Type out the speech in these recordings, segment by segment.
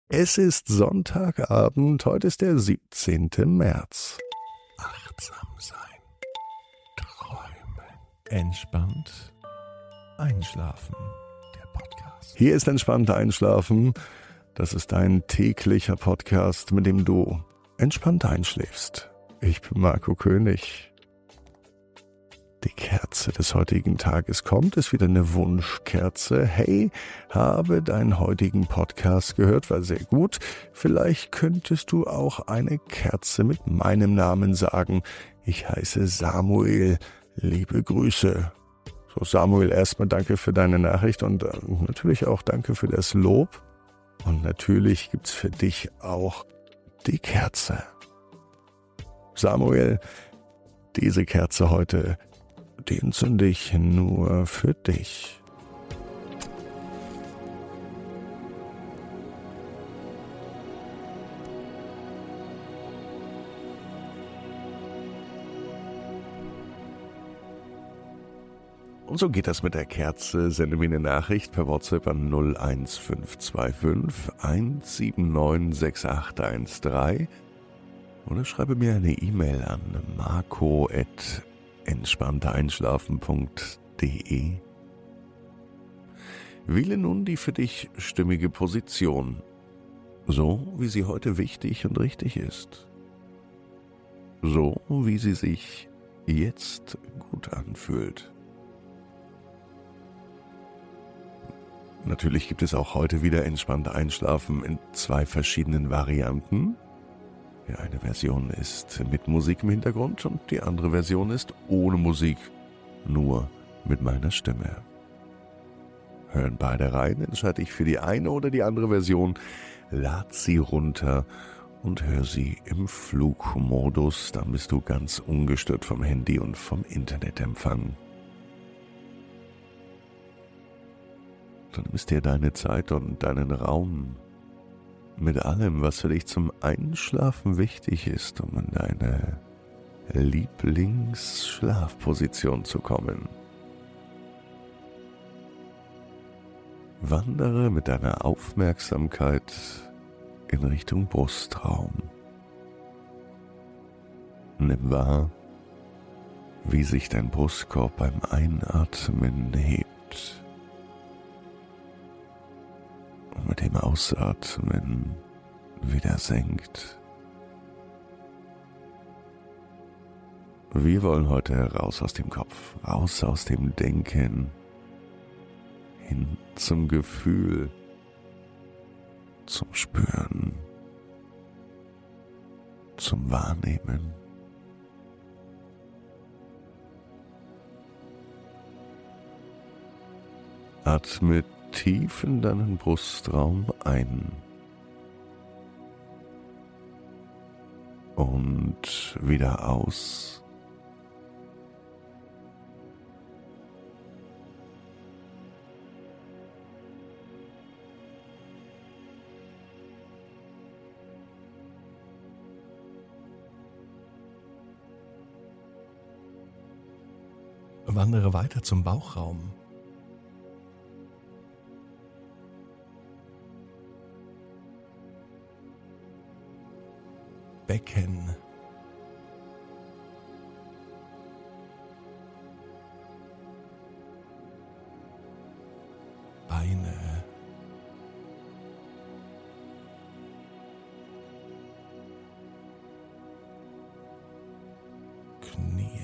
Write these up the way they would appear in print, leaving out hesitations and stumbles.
Es ist Sonntagabend, heute ist der 17. März. Achtsam sein, träumen, entspannt einschlafen. Der Podcast. Hier ist entspannt einschlafen. Das ist ein täglicher Podcast, mit dem du entspannt einschläfst. Ich bin Marco König. Die Kerze des heutigen Tages kommt, ist wieder eine Wunschkerze. Hey, habe deinen heutigen Podcast gehört, war sehr gut. Vielleicht könntest du auch eine Kerze mit meinem Namen sagen. Ich heiße Samuel. Liebe Grüße. So, Samuel, erstmal danke für deine Nachricht und natürlich auch danke für das Lob. Und natürlich gibt's für dich auch die Kerze. Samuel, diese Kerze heute, die entzünde ich nur für dich. Und so geht das mit der Kerze. Sende mir eine Nachricht per WhatsApp an 01525 179 6813 oder schreibe mir eine E-Mail an marco@entspanntereinschlafen.de. Wähle nun die für dich stimmige Position, so wie sie heute wichtig und richtig ist. So wie sie sich jetzt gut anfühlt. Natürlich gibt es auch heute wieder entspannt einschlafen in 2 verschiedenen Varianten. Die eine Version ist mit Musik im Hintergrund und die andere Version ist ohne Musik, nur mit meiner Stimme. Hören beide rein, entscheide ich für die eine oder die andere Version, lad sie runter und hör sie im Flugmodus, dann bist du ganz ungestört vom Handy und vom Internetempfang. Dann nimmst dir deine Zeit und deinen Raum mit allem, was für dich zum Einschlafen wichtig ist, um in deine Lieblingsschlafposition zu kommen. Wandere mit deiner Aufmerksamkeit in Richtung Brustraum. Nimm wahr, wie sich dein Brustkorb beim Einatmen hebt. Und mit dem Ausatmen wieder senkt. Wir wollen heute raus aus dem Kopf, raus aus dem Denken, hin zum Gefühl, zum Spüren, zum Wahrnehmen. Atme tief in deinen Brustraum ein und wieder aus. Wandere weiter zum Bauchraum. Becken. Beine. Knie.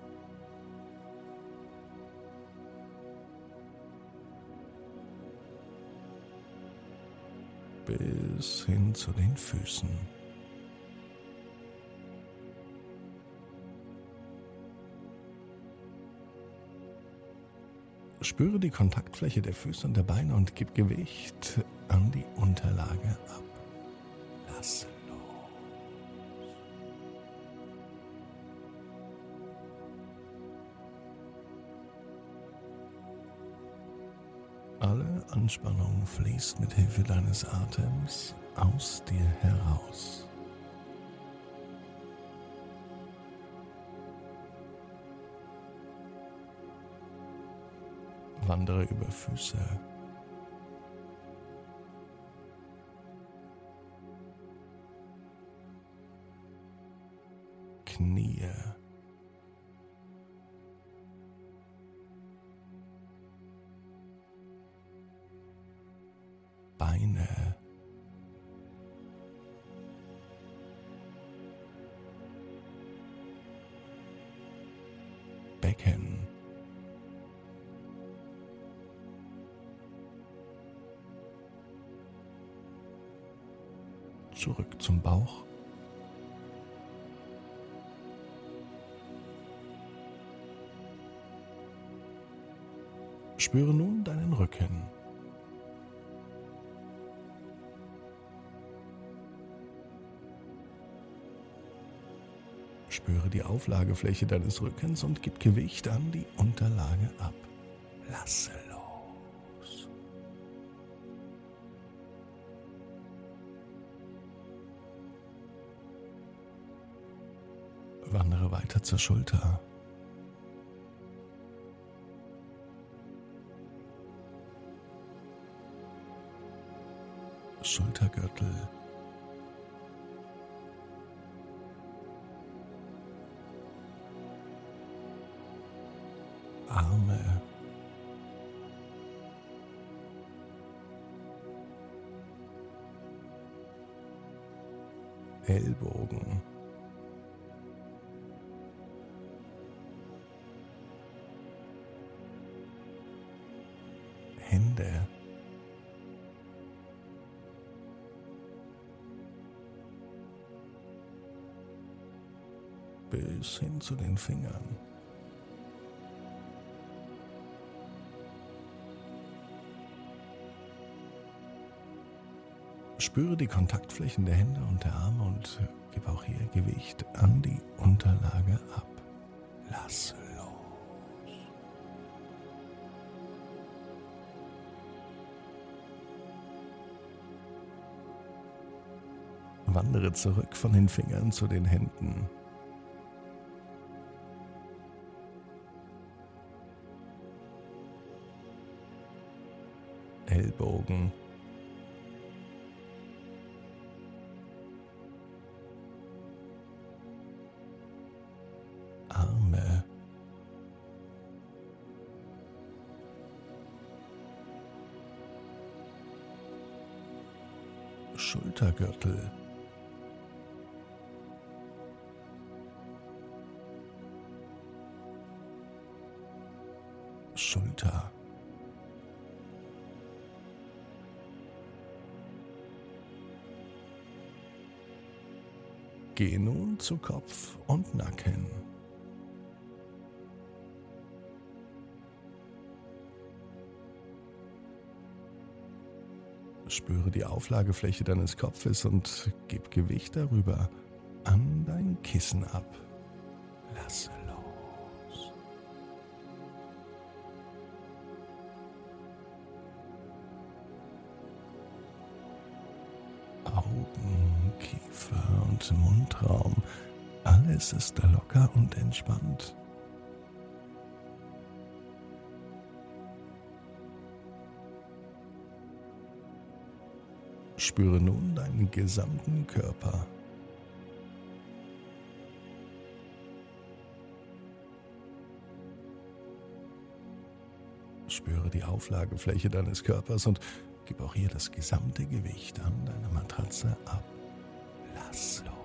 Bis hin zu den Füßen. Spüre die Kontaktfläche der Füße und der Beine und gib Gewicht an die Unterlage ab. Lass los. Alle Anspannung fließt mit Hilfe deines Atems aus dir heraus. Wandere über Füße, Knie, Beine, Becken, zurück zum Bauch, spüre nun deinen Rücken. Spüre die Auflagefläche deines Rückens und gib Gewicht an die Unterlage ab. Lasse los. Wandere weiter zur Schulter. Schultergürtel. Arme, Ellbogen, Hände, bis hin zu den Fingern. Spüre die Kontaktflächen der Hände und der Arme und gib auch hier Gewicht an die Unterlage ab. Lass los. Wandere zurück von den Fingern zu den Händen. Ellbogen. Arme. Schultergürtel. Schulter. Geh nun zu Kopf und Nacken. Spüre die Auflagefläche deines Kopfes und gib Gewicht darüber an dein Kissen ab. Lasse los. Augen, Kiefer und Mundraum, alles ist locker und entspannt. Spüre nun deinen gesamten Körper. Spüre die Auflagefläche deines Körpers und gib auch hier das gesamte Gewicht an deiner Matratze ab. Lass los.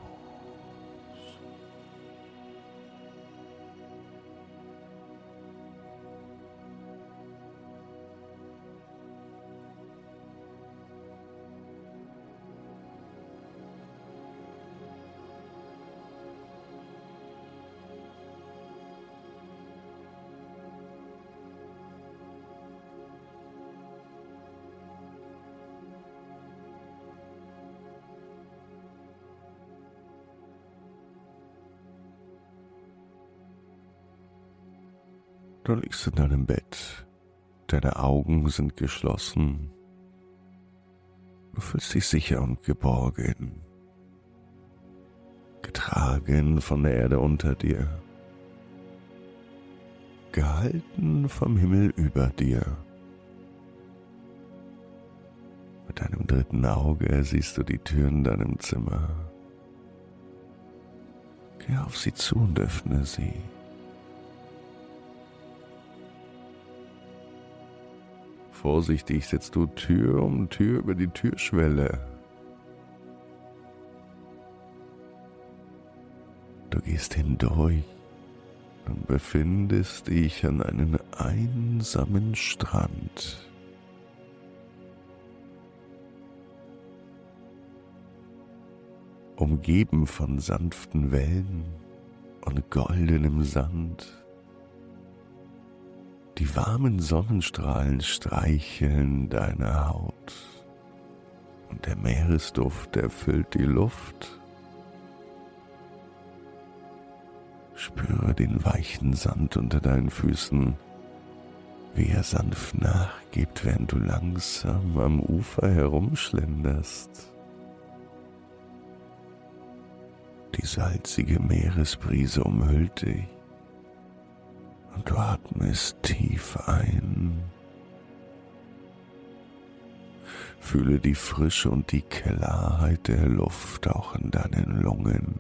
Du liegst in deinem Bett, deine Augen sind geschlossen, du fühlst dich sicher und geborgen, getragen von der Erde unter dir, gehalten vom Himmel über dir. Mit deinem dritten Auge siehst du die Tür in deinem Zimmer. Geh auf sie zu und öffne sie. Vorsichtig setzt du Tür um Tür über die Türschwelle. Du gehst hindurch und befindest dich an einem einsamen Strand. Umgeben von sanften Wellen und goldenem Sand. Die warmen Sonnenstrahlen streicheln deine Haut und der Meeresduft erfüllt die Luft. Spüre den weichen Sand unter deinen Füßen, wie er sanft nachgibt, während du langsam am Ufer herumschlenderst. Die salzige Meeresbrise umhüllt dich und du atmest tief ein. Fühle die Frische und die Klarheit der Luft auch in deinen Lungen.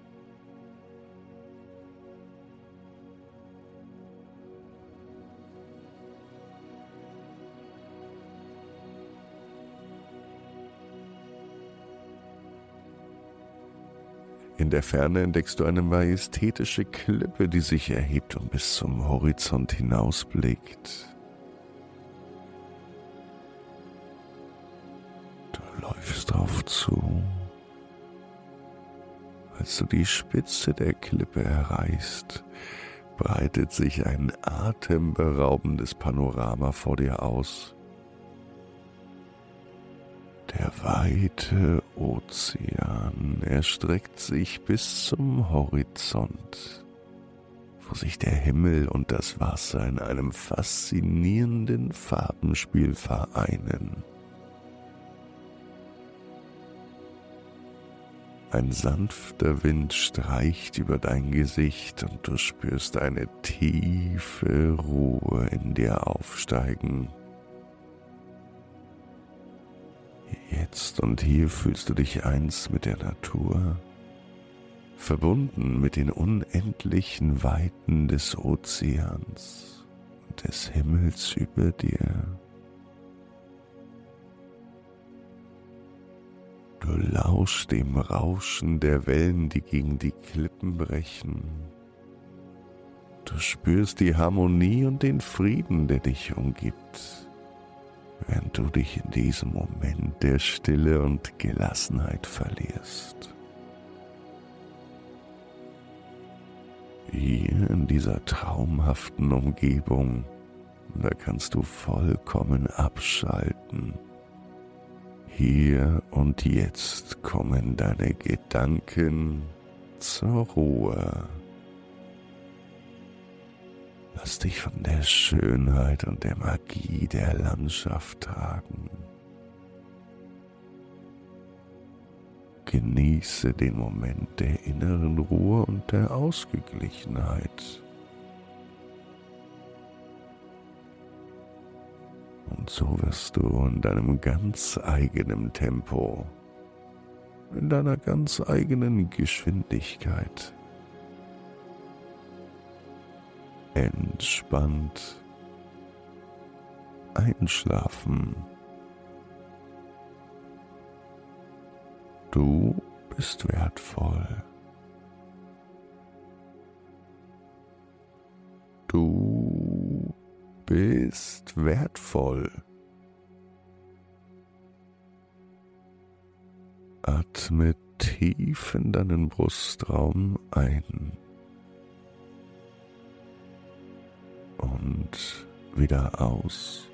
In der Ferne entdeckst du eine majestätische Klippe, die sich erhebt und bis zum Horizont hinausblickt. Du läufst drauf zu. Als du die Spitze der Klippe erreichst, breitet sich ein atemberaubendes Panorama vor dir aus. Der weite Ozean erstreckt sich bis zum Horizont, wo sich der Himmel und das Wasser in einem faszinierenden Farbenspiel vereinen. Ein sanfter Wind streicht über dein Gesicht und du spürst eine tiefe Ruhe in dir aufsteigen. Jetzt und hier fühlst du dich eins mit der Natur, verbunden mit den unendlichen Weiten des Ozeans und des Himmels über dir. Du lauschst dem Rauschen der Wellen, die gegen die Klippen brechen. Du spürst die Harmonie und den Frieden, der dich umgibt, während du dich in diesem Moment der Stille und Gelassenheit verlierst. Hier in dieser traumhaften Umgebung, da kannst du vollkommen abschalten. Hier und jetzt kommen deine Gedanken zur Ruhe. Lass dich von der Schönheit und der Magie der Landschaft tragen. Genieße den Moment der inneren Ruhe und der Ausgeglichenheit. Und so wirst du in deinem ganz eigenen Tempo, in deiner ganz eigenen Geschwindigkeit entspannt einschlafen. Du bist wertvoll. Du bist wertvoll. Atme tief in deinen Brustraum ein und wieder aus.